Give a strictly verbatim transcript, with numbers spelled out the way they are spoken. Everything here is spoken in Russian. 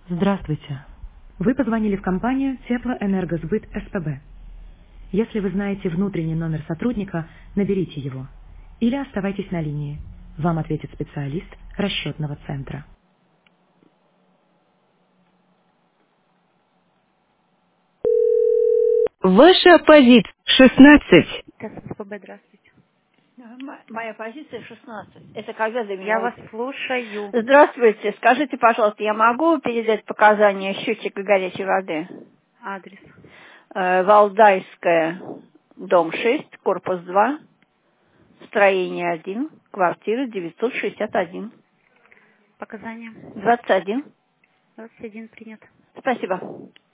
Здравствуйте. Вы позвонили в компанию Теплоэнергосбыт СПБ. Если вы знаете внутренний номер сотрудника, наберите его. Или оставайтесь на линии. Вам ответит специалист расчетного центра. Ваша позиция шестнадцать. СПБ, здравствуйте. М- Моя позиция шестнадцать. Это когда до Я меня вас вот... слушаю. Здравствуйте. Скажите, пожалуйста, я могу передать показания счетчика горячей воды? Адрес. Э, Валдайская, дом шесть, корпус два, строение один, квартира девятьсот шестьдесят один. Показания. двадцать один. двадцать один принят. Спасибо.